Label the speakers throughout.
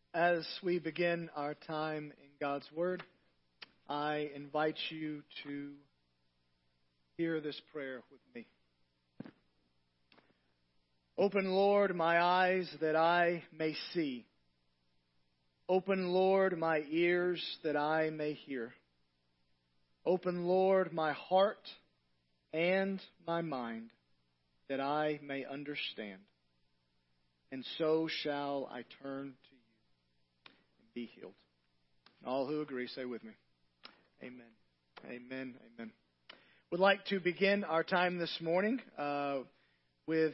Speaker 1: As we begin our time in God's Word, I invite you to hear this prayer with me. Open, Lord, my eyes that I may see. Open, Lord, my ears that I may hear. Open, Lord, my heart and my mind that I may understand. And so shall I turn to be healed. All who agree, say with me. Amen. Amen. Amen. Would like to begin our time this morning with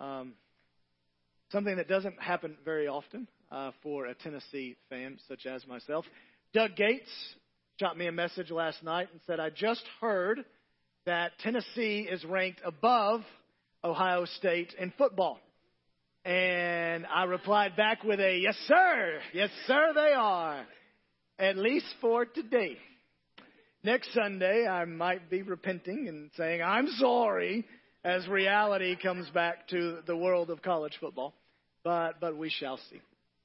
Speaker 1: something that doesn't happen very often for a Tennessee fan such as myself. Doug Gates shot me a message last night and said, I just heard that Tennessee is ranked above Ohio State in football. And I replied back with a, yes, sir. Yes, sir, they are. At least for today. Next Sunday, I might be repenting and saying, I'm sorry, as reality comes back to the world of college football. But we shall see.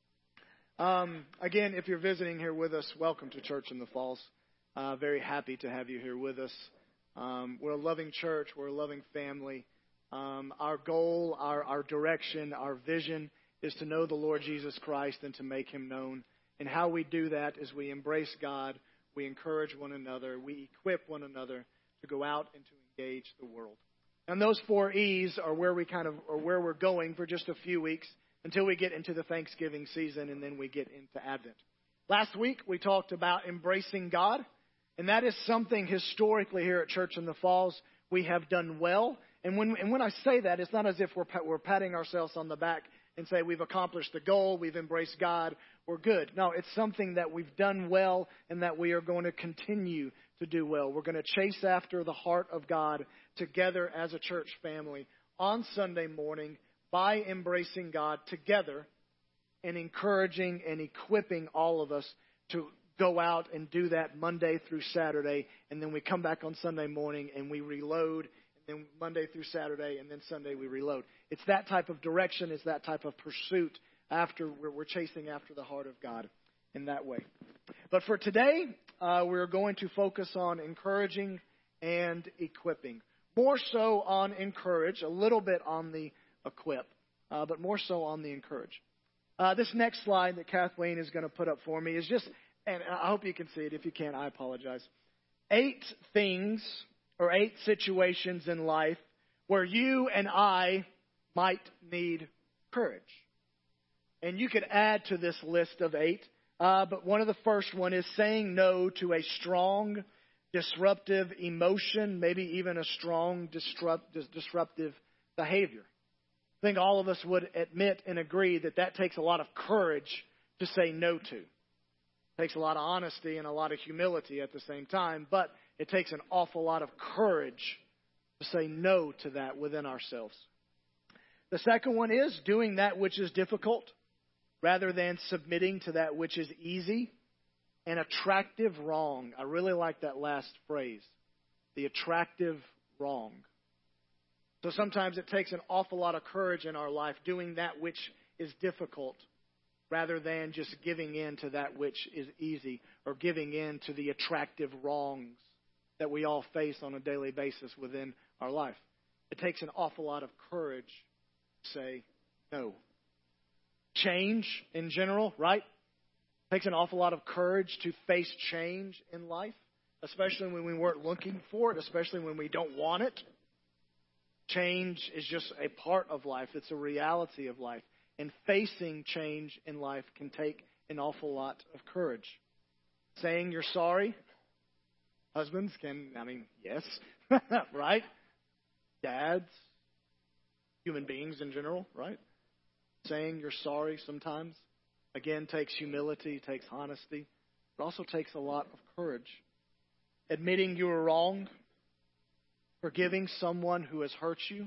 Speaker 1: Again, if you're visiting here with us, welcome to Church in the Falls. Very happy to have you here with us. We're a loving church. We're a loving family. Our goal, our direction, our vision is to know the Lord Jesus Christ and to make Him known. And how we do that is we embrace God, we encourage one another, we equip one another to go out and to engage the world. And those 4 E's are where we're going for just a few weeks until we get into the Thanksgiving season and then we get into Advent. Last week we talked about embracing God, and that is something historically here at Church in the Falls we have done well. And when I say that, it's not as if we're patting ourselves on the back and say we've accomplished the goal, we've embraced God, we're good. No, it's something that we've done well and that we are going to continue to do well. We're going to chase after the heart of God together as a church family on Sunday morning by embracing God together and encouraging and equipping all of us to go out and do that Monday through Saturday. And then we come back on Sunday morning and we reload. Then Monday through Saturday, and then Sunday we reload. It's that type of direction. It's that type of pursuit after we're chasing after the heart of God in that way. But for today, we're going to focus on encouraging and equipping. More so on encourage, a little bit on the equip, but more so on the encourage. This next slide that Kathleen is going to put up for me is just, and I hope you can see it. If you can't, I apologize. 8 things or 8 situations in life where you and I might need courage. And you could add to this list of 8, but one of the first one is saying no to a strong, disruptive emotion, maybe even a strong, disruptive behavior. I think all of us would admit and agree that takes a lot of courage to say no to. It takes a lot of honesty and a lot of humility at the same time, but it takes an awful lot of courage to say no to that within ourselves. The second one is doing that which is difficult rather than submitting to that which is easy. An attractive wrong. I really like that last phrase. The attractive wrong. So sometimes it takes an awful lot of courage in our life doing that which is difficult rather than just giving in to that which is easy or giving in to the attractive wrongs that we all face on a daily basis within our life. It takes an awful lot of courage to say no. Change in general, right? It takes an awful lot of courage to face change in life, especially when we weren't looking for it, especially when we don't want it. Change is just a part of life. It's a reality of life. And facing change in life can take an awful lot of courage. Saying you're sorry. Husbands yes, right? Dads, human beings in general, right? Saying you're sorry sometimes, again, takes humility, takes honesty. It also takes a lot of courage. Admitting you were wrong, forgiving someone who has hurt you,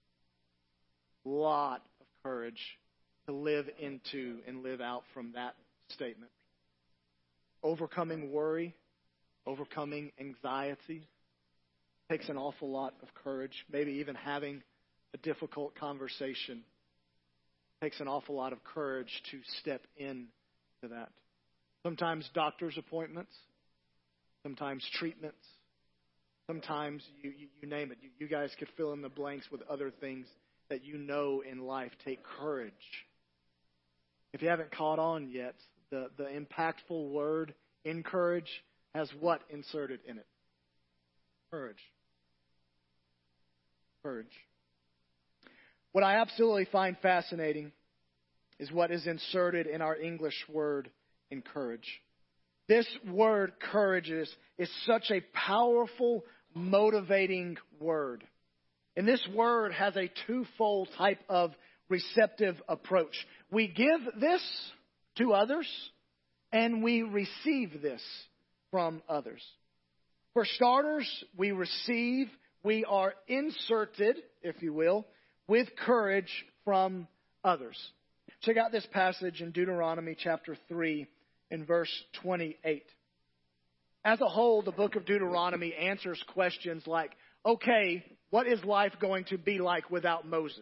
Speaker 1: a lot of courage to live into and live out from that statement. Overcoming worry, overcoming anxiety takes an awful lot of courage. Maybe even having a difficult conversation takes an awful lot of courage to step in to that. Sometimes doctor's appointments, sometimes treatments, sometimes you name it. You guys could fill in the blanks with other things that you know in life take courage. If you haven't caught on yet, the impactful word encourage has what inserted in it? Courage. Courage. What I absolutely find fascinating is what is inserted in our English word encourage. This word courage is such a powerful, motivating word. And this word has a twofold type of receptive approach. We give this to others, and we receive this from others. For starters, we are inserted, if you will, with courage from others. Check out this passage in Deuteronomy chapter 3 in verse 28. As a whole, the book of Deuteronomy answers questions like, okay, what is life going to be like without Moses?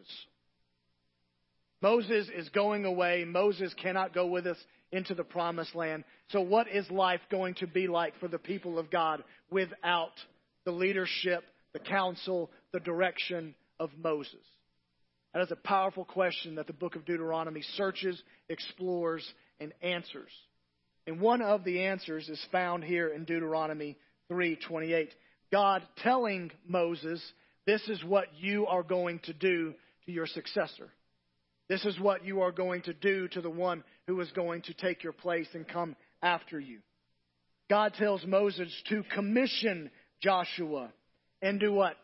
Speaker 1: Moses is going away. Moses cannot go with us into the promised land. So what is life going to be like for the people of God without the leadership, the counsel, the direction of Moses? That is a powerful question that the book of Deuteronomy searches, explores, and answers. And one of the answers is found here in Deuteronomy 3:28. God telling Moses, this is what you are going to do to your successor. This is what you are going to do to the one who is going to take your place and come after you. God tells Moses to commission Joshua and do what?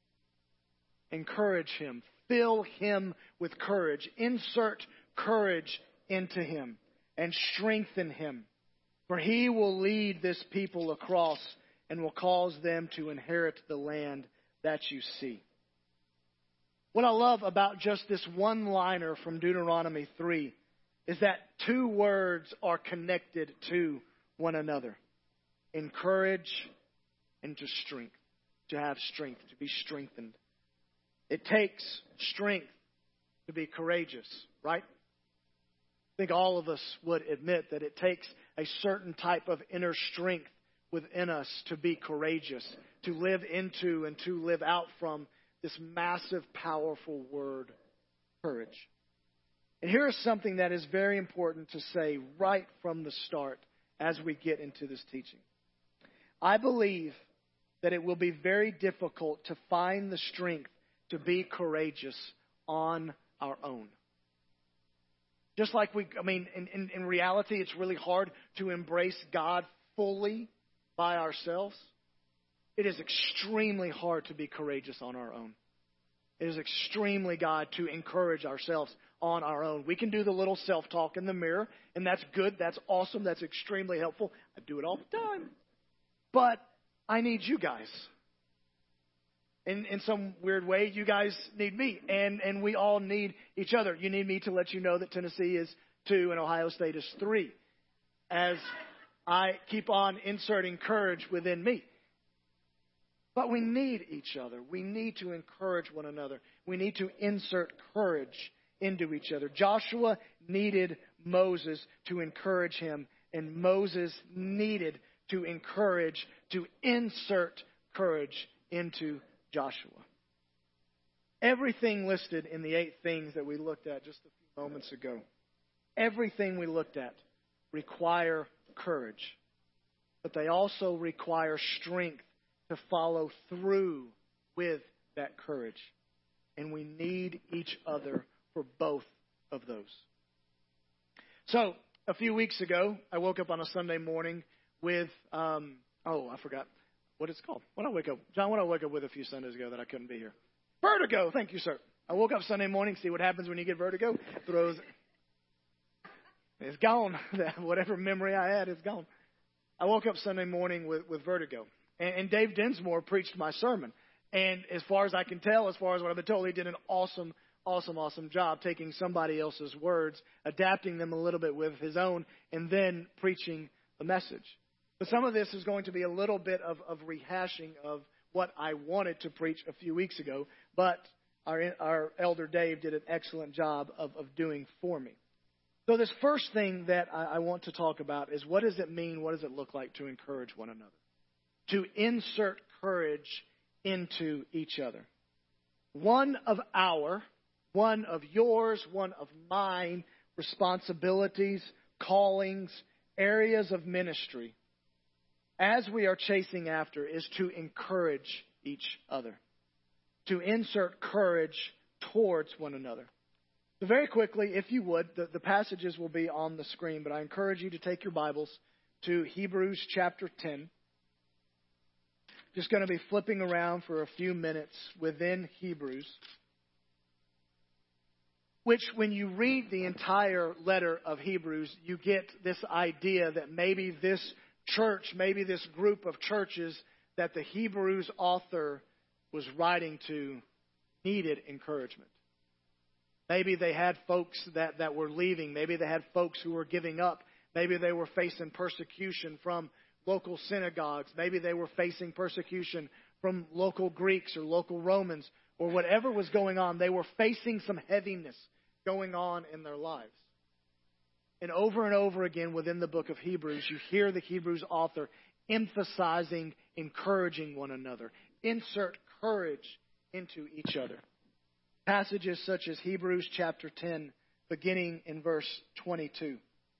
Speaker 1: Encourage him. Fill him with courage. Insert courage into him and strengthen him. For he will lead this people across and will cause them to inherit the land that you see. What I love about just this one-liner from Deuteronomy 3 is that two words are connected to one another. Encourage and to strength. To have strength, to be strengthened. It takes strength to be courageous, right? I think all of us would admit that it takes a certain type of inner strength within us to be courageous, to live into and to live out from this massive, powerful word, courage. And here is something that is very important to say right from the start as we get into this teaching. I believe that it will be very difficult to find the strength to be courageous on our own. Just like in reality, it's really hard to embrace God fully by ourselves. It is extremely hard to be courageous on our own. It is extremely hard to encourage ourselves on our own. We can do the little self-talk in the mirror, and that's good, that's awesome, that's extremely helpful. I do it all the time. But I need you guys. In some weird way, you guys need me, and we all need each other. You need me to let you know that Tennessee is 2 and Ohio State is 3. As I keep on inserting courage within me. But we need each other. We need to encourage one another. We need to insert courage into each other. Joshua needed Moses to encourage him, and Moses needed to insert courage into Joshua. Everything listed in the 8 things that we looked at just a few moments ago, everything we looked at require courage, but they also require strength to follow through with that courage. And we need each other for both of those. So, a few weeks ago, I woke up on a Sunday morning with, I forgot what it's called. When I wake up, John, when I woke up with a few Sundays ago that I couldn't be here. Vertigo, thank you, sir. I woke up Sunday morning, see what happens when you get vertigo. It's gone. Whatever memory I had is gone. I woke up Sunday morning with vertigo. And Dave Dinsmore preached my sermon. And as far as I can tell, as far as what I've been told, he did an awesome job taking somebody else's words, adapting them a little bit with his own, and then preaching the message. But some of this is going to be a little bit of rehashing of what I wanted to preach a few weeks ago, but our elder Dave did an excellent job of doing for me. So this first thing that I want to talk about is, what does it mean, what does it look like to encourage one another? To insert courage into each other. One of yours, one of mine responsibilities, callings, areas of ministry, as we are chasing after, is to encourage each other. To insert courage towards one another. So very quickly, if you would, the passages will be on the screen, but I encourage you to take your Bibles to Hebrews chapter 10. Just going to be flipping around for a few minutes within Hebrews, which when you read the entire letter of Hebrews, you get this idea that maybe this church, maybe this group of churches that the Hebrews author was writing to needed encouragement. Maybe they had folks that were leaving. Maybe they had folks who were giving up. Maybe they were facing persecution from local synagogues. Maybe they were facing persecution from local Greeks or local Romans, or whatever was going on. They were facing some heaviness going on in their lives. And over again within the book of Hebrews, you hear the Hebrews author emphasizing encouraging one another. Insert courage into each other. Passages such as Hebrews chapter 10, beginning in verse 22.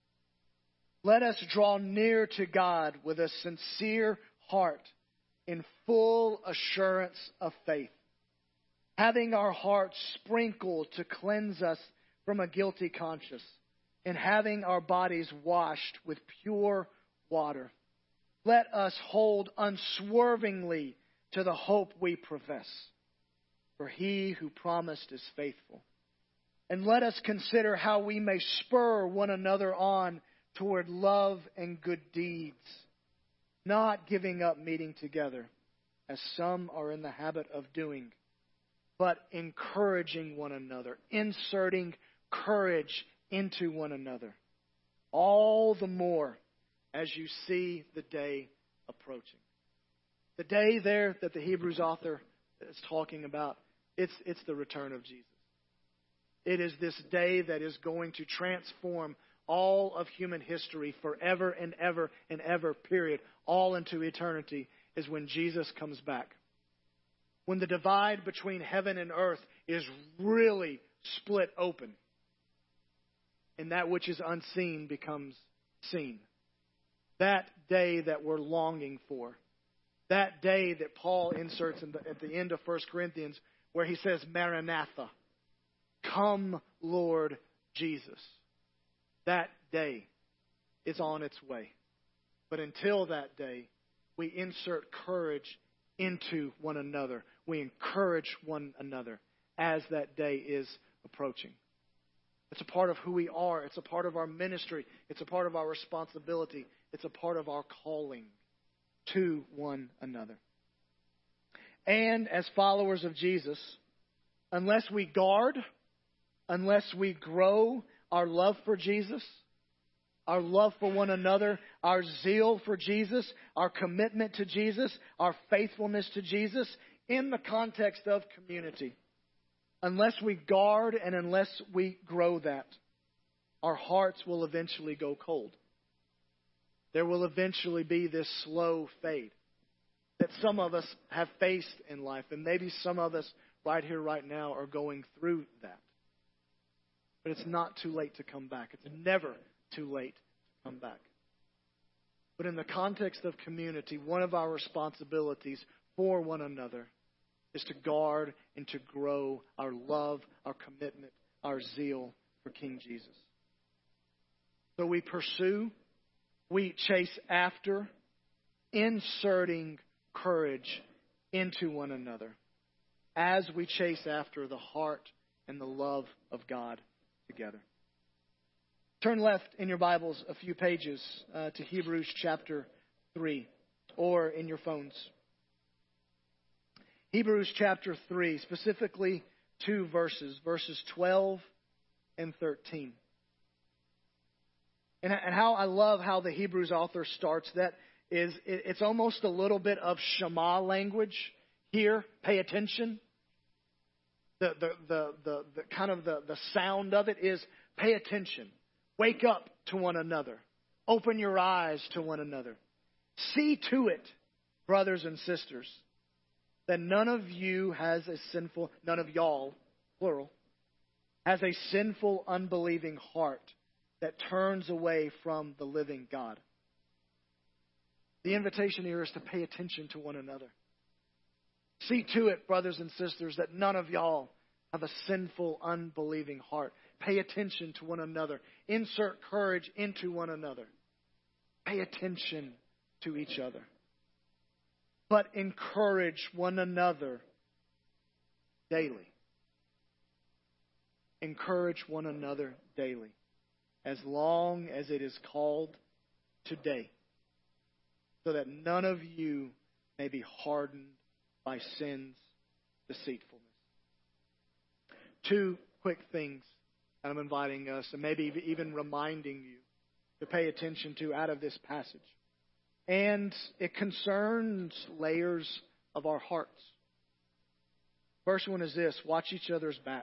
Speaker 1: Let us draw near to God with a sincere heart, in full assurance of faith, having our hearts sprinkled to cleanse us from a guilty conscience, and having our bodies washed with pure water. Let us hold unswervingly to the hope we profess. For he who promised is faithful. And let us consider how we may spur one another on toward love and good deeds, not giving up meeting together, as some are in the habit of doing, but encouraging one another, inserting courage into one another, all the more as you see the day approaching. The day there that the Hebrews author is talking about, it's the return of Jesus. It is this day that is going to transform all of human history forever and ever, period, all into eternity, is when Jesus comes back. When the divide between heaven and earth is really split open, and that which is unseen becomes seen. That day that we're longing for. That day that Paul inserts at the end of 1 Corinthians, where he says, Maranatha, come Lord Jesus. That day is on its way. But until that day, we insert courage into one another. We encourage one another as that day is approaching. It's a part of who we are. It's a part of our ministry. It's a part of our responsibility. It's a part of our calling to one another. And as followers of Jesus, unless we guard, unless we grow our love for Jesus, our love for one another, our zeal for Jesus, our commitment to Jesus, our faithfulness to Jesus in the context of community, unless we guard and unless we grow that, our hearts will eventually go cold. There will eventually be this slow fade that some of us have faced in life, and maybe some of us right here, right now, are going through that. But it's not too late to come back. It's never too late to come back. But in the context of community, one of our responsibilities for one another is to guard and to grow our love, our commitment, our zeal for King Jesus. So we pursue, we chase after, inserting courage into one another as we chase after the heart and the love of God together. Turn left in your Bibles a few pages to Hebrews chapter 3, or in your phones. Hebrews chapter 3, specifically two verses 12 and 13. And how I love how the Hebrews author starts that is it's almost a little bit of Shema language here. Pay attention. The kind of the sound of it is pay attention. Wake up to one another. Open your eyes to one another. See to it, brothers and sisters, that none of y'all, plural, has a sinful, unbelieving heart that turns away from the living God. The invitation here is to pay attention to one another. See to it, brothers and sisters, that none of y'all have a sinful, unbelieving heart. Pay attention to one another. Insert courage into one another. Pay attention to each other. But encourage one another daily. Encourage one another daily. As long as it is called today. So that none of you may be hardened by sin's deceitfulness. Two quick things that I'm inviting us, and maybe even reminding you to pay attention to out of this passage. And it concerns layers of our hearts. First one is this: watch each other's back.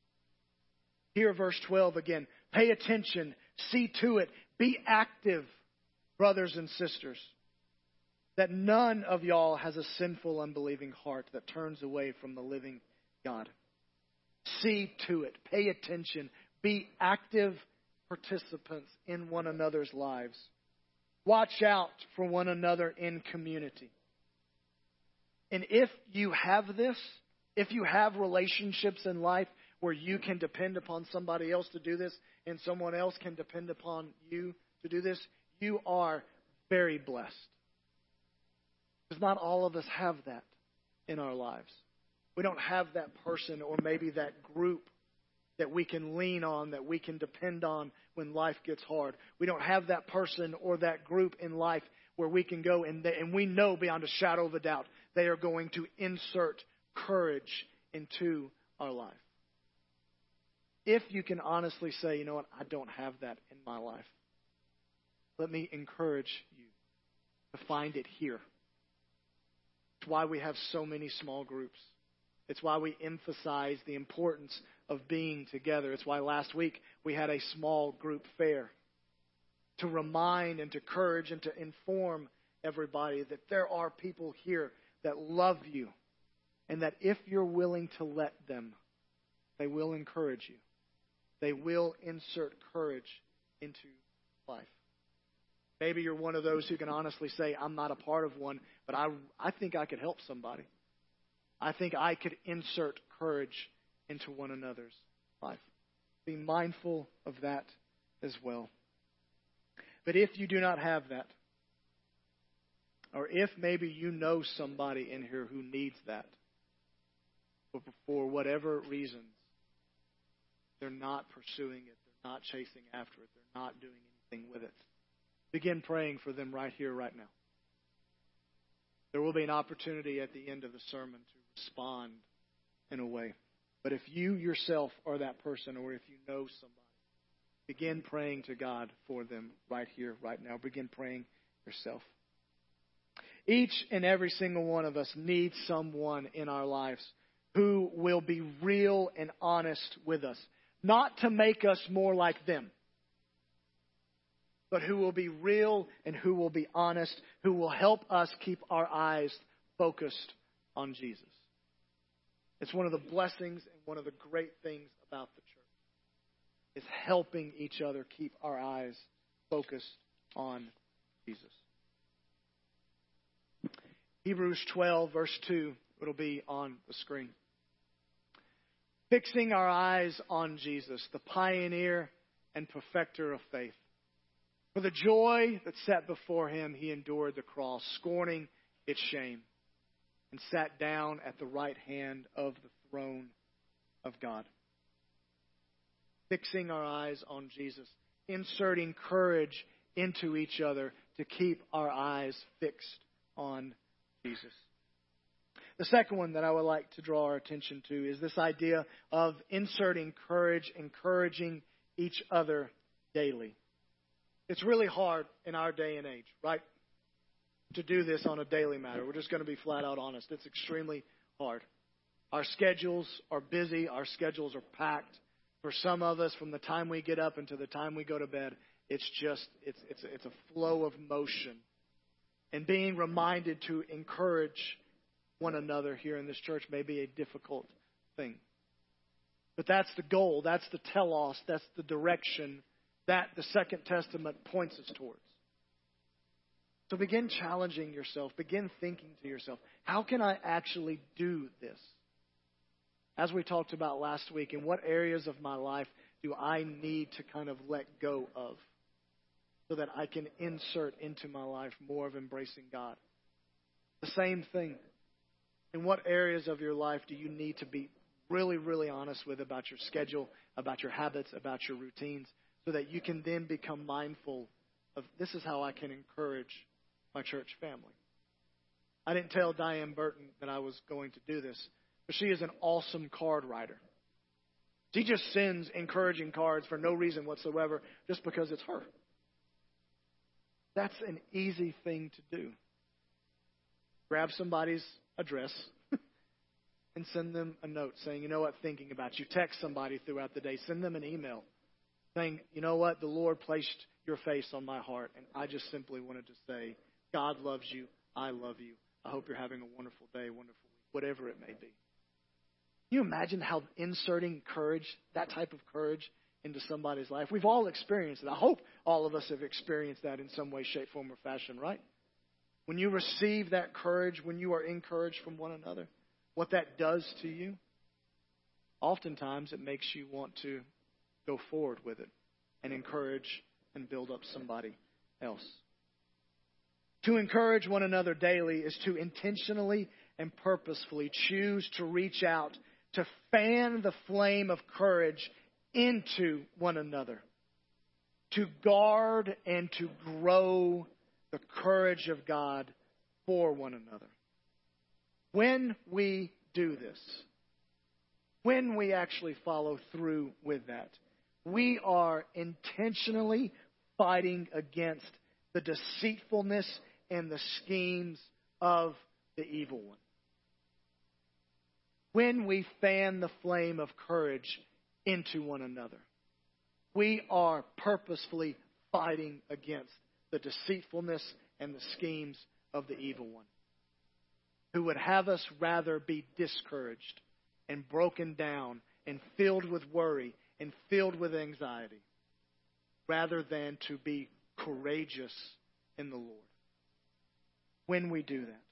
Speaker 1: Here, verse 12 again. Pay attention. See to it. Be active, brothers and sisters. That none of y'all has a sinful, unbelieving heart that turns away from the living God. See to it. Pay attention. Be active participants in one another's lives. Watch out for one another in community. And if you have this, if you have relationships in life where you can depend upon somebody else to do this and someone else can depend upon you to do this, you are very blessed. Because not all of us have that in our lives. We don't have that person or maybe that group that we can lean on, that we can depend on when life gets hard. We don't have that person or that group in life where we can go and we know beyond a shadow of a doubt they are going to insert courage into our life. If you can honestly say, you know what, I don't have that in my life, let me encourage you to find it here. It's why we have so many small groups. It's why we emphasize the importance of being together. It's why last week we had a small group fair to remind and to encourage and to inform everybody that there are people here that love you and that if you're willing to let them, they will encourage you. They will insert courage into life. Maybe you're one of those who can honestly say, I'm not a part of one, but I think I could help somebody. I think I could insert courage into one another's life. Be mindful of that as well. But if you do not have that, or if maybe you know somebody in here who needs that, but for whatever reasons, they're not pursuing it, they're not chasing after it, they're not doing anything with it, begin praying for them right here, right now. There will be an opportunity at the end of the sermon to respond in a way. But if you yourself are that person, or if you know somebody, begin praying to God for them right here, right now. Begin praying yourself. Each and every single one of us needs someone in our lives who will be real and honest with us. Not to make us more like them, but who will be real and who will be honest, who will help us keep our eyes focused on Jesus. It's one of the blessings and one of the great things about the church is helping each other keep our eyes focused on Jesus. Hebrews 12, verse 2, it'll be on the screen. Fixing our eyes on Jesus, the pioneer and perfecter of faith. For the joy that sat before him, he endured the cross, scorning its shame, and sat down at the right hand of the throne of God. Fixing our eyes on Jesus, inserting courage into each other to keep our eyes fixed on Jesus. The second one that I would like to draw our attention to is this idea of inserting courage, encouraging each other daily. It's really hard in our day and age, right, to do this on a daily matter. We're just going to be flat out honest. It's extremely hard. Our schedules are busy. Our schedules are packed. For some of us, from the time we get up until the time we go to bed, it's a flow of motion. And being reminded to encourage one another here in this church may be a difficult thing. But that's the goal. That's the telos. That's the direction that the Second Testament points us towards. So begin challenging yourself. Begin thinking to yourself, how can I actually do this? As we talked about last week, in what areas of my life do I need to kind of let go of so that I can insert into my life more of embracing God? The same thing. In what areas of your life do you need to be really, really honest with about your schedule, about your habits, about your routines, so that you can then become mindful of, this is how I can encourage my church family. I didn't tell Diane Burton that I was going to do this, but she is an awesome card writer. She just sends encouraging cards for no reason whatsoever, just because it's her. That's an easy thing to do. Grab somebody's address and send them a note saying, you know what, thinking about you. Text somebody throughout the day. Send them an email saying, you know what, the Lord placed your face on my heart, and I just simply wanted to say, God loves you. I love you. I hope you're having a wonderful day, wonderful week, whatever it may be. Can you imagine how inserting courage, that type of courage, into somebody's life? We've all experienced it. I hope all of us have experienced that in some way, shape, form, or fashion, right? When you receive that courage, when you are encouraged from one another, what that does to you, oftentimes it makes you want to go forward with it and encourage and build up somebody else. To encourage one another daily is to intentionally and purposefully choose to reach out to fan the flame of courage into one another, to guard and to grow the courage of God for one another. When we do this, when we actually follow through with that, we are intentionally fighting against the deceitfulness and the schemes of the evil one. When we fan the flame of courage into one another, we are purposefully fighting against the deceitfulness and the schemes of the evil one, who would have us rather be discouraged and broken down and filled with worry and filled with anxiety, rather than to be courageous in the Lord. When we do that,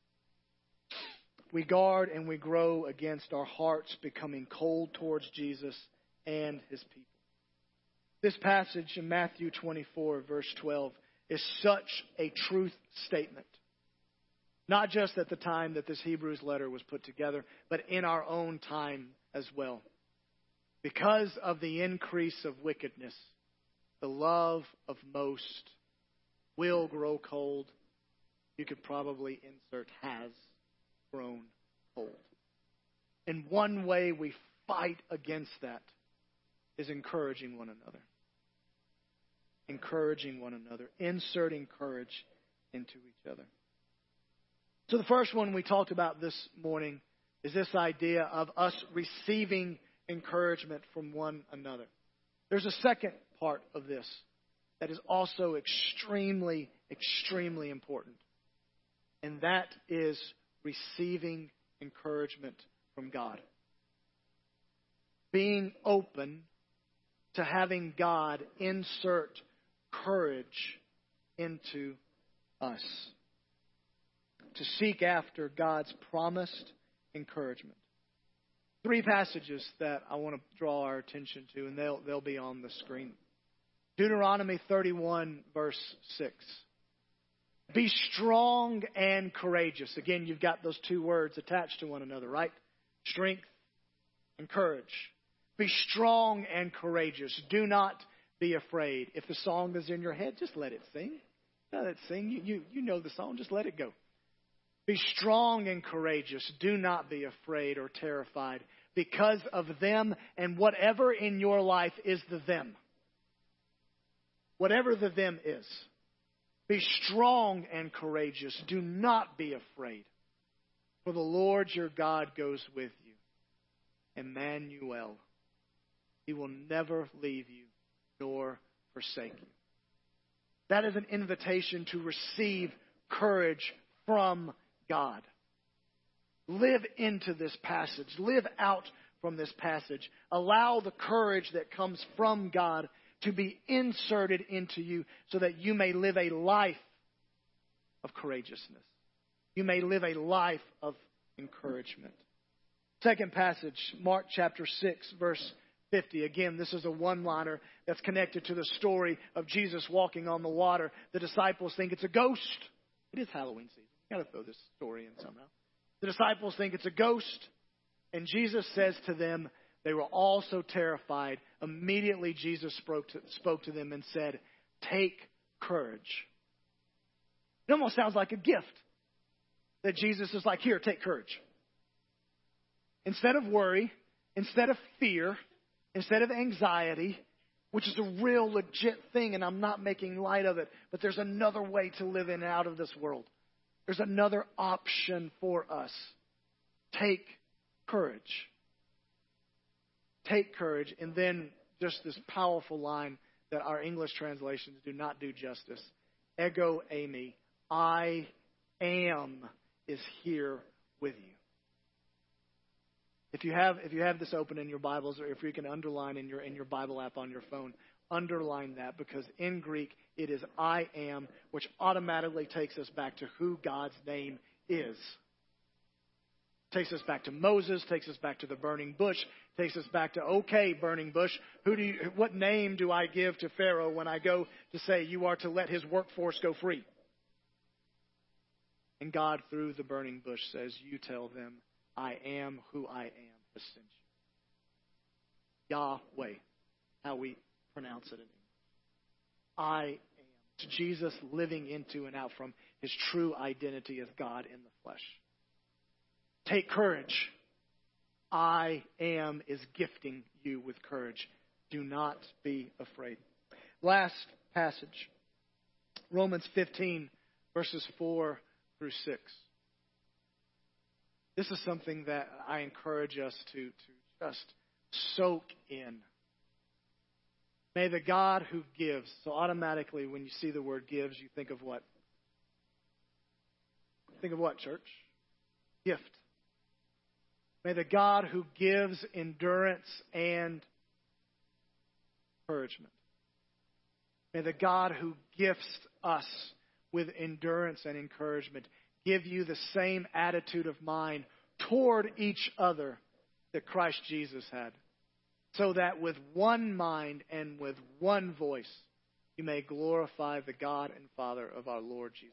Speaker 1: we guard and we grow against our hearts becoming cold towards Jesus and His people. This passage in Matthew 24, verse 12, is such a truth statement. Not just at the time that this Hebrews letter was put together, but in our own time as well. Because of the increase of wickedness, the love of most will grow cold. You could probably insert has grown cold. And one way we fight against that is encouraging one another. Encouraging one another. Inserting courage into each other. So the first one we talked about this morning is this idea of us receiving encouragement from one another. There's a second part of this that is also extremely, extremely important. And that is receiving encouragement from God. Being open to having God insert courage into us. To seek after God's promised encouragement. 3 passages that I want to draw our attention to, and they'll be on the screen. Deuteronomy 31, verse 6. Be strong and courageous. Again, you've got those 2 words attached to one another, right? Strength and courage. Be strong and courageous. Do not be afraid. If the song is in your head, just let it sing. Let it sing. You know the song. Just let it go. Be strong and courageous. Do not be afraid or terrified because of them and whatever in your life is the them. Whatever the them is. Be strong and courageous. Do not be afraid. For the Lord your God goes with you. Emmanuel. He will never leave you nor forsake you. That is an invitation to receive courage from God. Live into this passage. Live out from this passage. Allow the courage that comes from God to be inserted into you so that you may live a life of courageousness. You may live a life of encouragement. Second passage, Mark chapter 6, verse 50. Again, this is a one-liner that's connected to the story of Jesus walking on the water. The disciples think it's a ghost. It is Halloween season. You've got to throw this story in somehow. The disciples think it's a ghost. And Jesus says to them, they were all so terrified. Immediately Jesus spoke to them and said, "Take courage." It almost sounds like a gift that Jesus is like, "Here, take courage." Instead of worry, instead of fear, instead of anxiety, which is a real legit thing, and I'm not making light of it, but there's another way to live in and out of this world. There's another option for us. Take courage. Take courage. And then just this powerful line that our English translations do not do justice. Ego eimi. I am is here with you. If you have this open in your Bibles, or if you can underline in your Bible app on your phone, underline that, because in Greek it is I am, which automatically takes us back to who God's name is. Takes us back to Moses, takes us back to the burning bush, takes us back to, okay, burning bush, what name do I give to Pharaoh when I go to say you are to let his workforce go free? And God, through the burning bush, says, you tell them, I am who I am has sent you. Yahweh, how we pronounce it in English. I am. To Jesus living into and out from his true identity as God in the flesh. Take courage. I am is gifting you with courage. Do not be afraid. Last passage. Romans 15, verses 4 through 6. This is something that I encourage us to just soak in. May the God who gives, so automatically when you see the word gives, you think of what? Think of what, church? Gift. May the God who gives endurance and encouragement. May the God who gifts us with endurance and encouragement give you the same attitude of mind toward each other that Christ Jesus had, so that with one mind and with one voice you may glorify the God and Father of our Lord Jesus.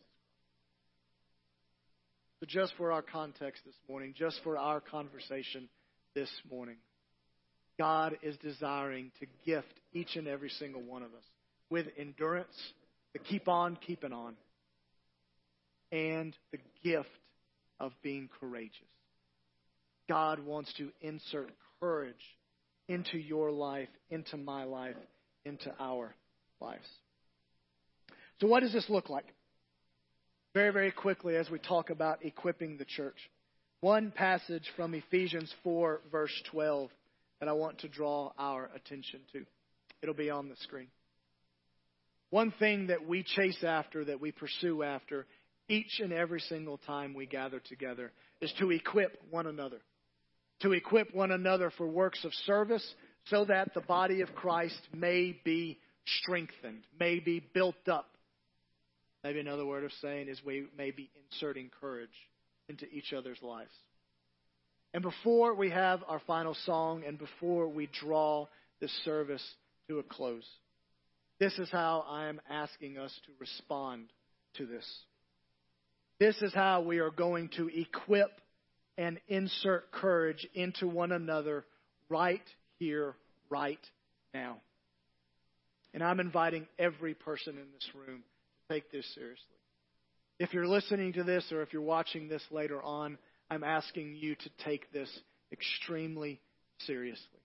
Speaker 1: So just for our context this morning, just for our conversation this morning, God is desiring to gift each and every single one of us with endurance, to keep on keeping on, and the gift of being courageous. God wants to insert courage into your life, into my life, into our lives. So what does this look like? Very, very quickly as we talk about equipping the church. One passage from Ephesians 4, verse 12 that I want to draw our attention to. It'll be on the screen. One thing that we chase after, that we pursue after, each and every single time we gather together, is to equip one another. To equip one another for works of service so that the body of Christ may be strengthened, may be built up. Maybe another word of saying is we may be inserting courage into each other's lives. And before we have our final song and before we draw this service to a close, this is how I am asking us to respond to this. This is how we are going to equip and insert courage into one another right here, right now. And I'm inviting every person in this room to take this seriously. If you're listening to this or if you're watching this later on, I'm asking you to take this extremely seriously.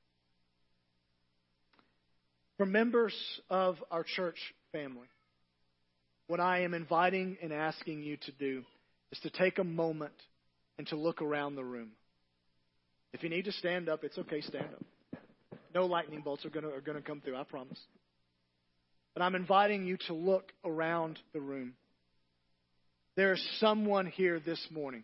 Speaker 1: For members of our church family, what I am inviting and asking you to do is to take a moment and to look around the room. If you need to stand up, it's okay, stand up. No lightning bolts are going to come through, I promise. But I'm inviting you to look around the room. There is someone here this morning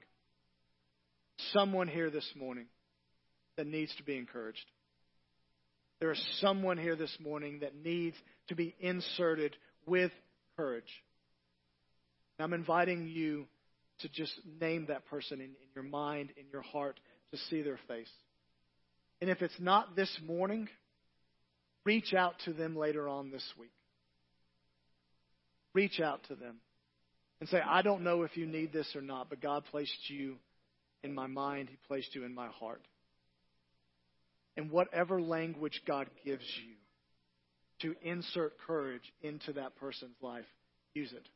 Speaker 1: that needs to be encouraged. There is someone here this morning that needs to be inserted with courage. And I'm inviting you to just name that person in your mind, in your heart, to see their face. And if it's not this morning, reach out to them later on this week. Reach out to them and say, I don't know if you need this or not, but God placed you in my mind. He placed you in my heart. And whatever language God gives you to insert courage into that person's life, use it.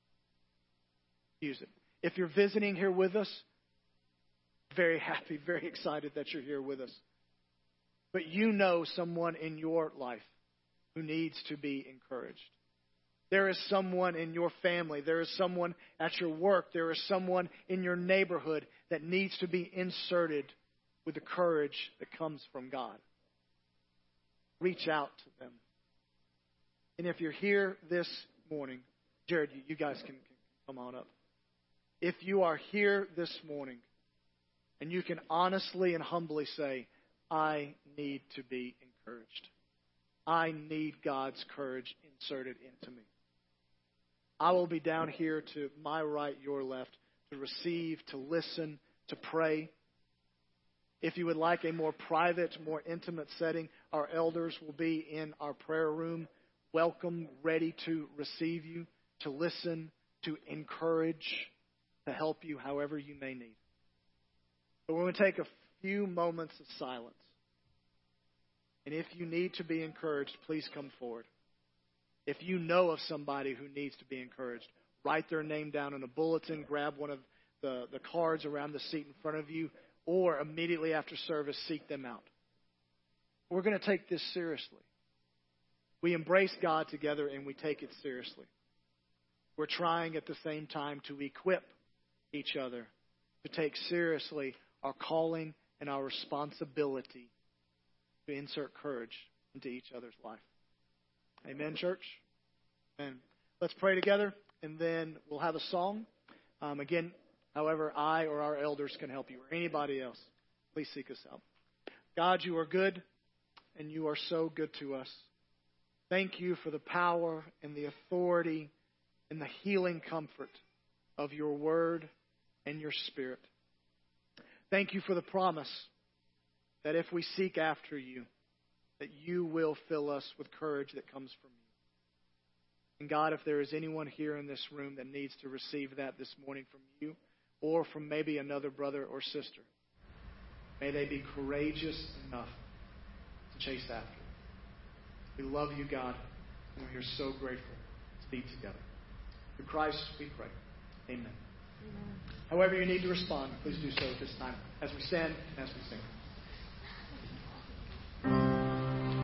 Speaker 1: Use it. If you're visiting here with us, very happy, very excited that you're here with us. But you know someone in your life who needs to be encouraged. There is someone in your family. There is someone at your work. There is someone in your neighborhood that needs to be inserted with the courage that comes from God. Reach out to them. And if you're here this morning, Jared, you guys can come on up. If you are here this morning and you can honestly and humbly say, I need to be encouraged. I need God's courage inserted into me. I will be down here to my right, your left, to receive, to listen, to pray. If you would like a more private, more intimate setting, our elders will be in our prayer room, welcome, ready to receive you, to listen, to encourage, to help you however you may need. But we're going to take a few moments of silence. And if you need to be encouraged, please come forward. If you know of somebody who needs to be encouraged, write their name down in a bulletin, grab one of the cards around the seat in front of you, or immediately after service, seek them out. We're going to take this seriously. We embrace God together and we take it seriously. We're trying at the same time to equip each other to take seriously our calling and our responsibility to insert courage into each other's life. Amen, church? Amen. Let's pray together, and then we'll have a song. Again, however I or our elders can help you, or anybody else, please seek us out. God, you are good, and you are so good to us. Thank you for the power and the authority and the healing comfort of your word and your spirit. Thank you for the promise that if we seek after you, that you will fill us with courage that comes from you. And God, if there is anyone here in this room that needs to receive that this morning from you, or from maybe another brother or sister, may they be courageous enough to chase after it. We love you, God, and we are so grateful to be together. Through Christ we pray. Amen. Amen. However you need to respond, please do so at this time as we stand and as we sing.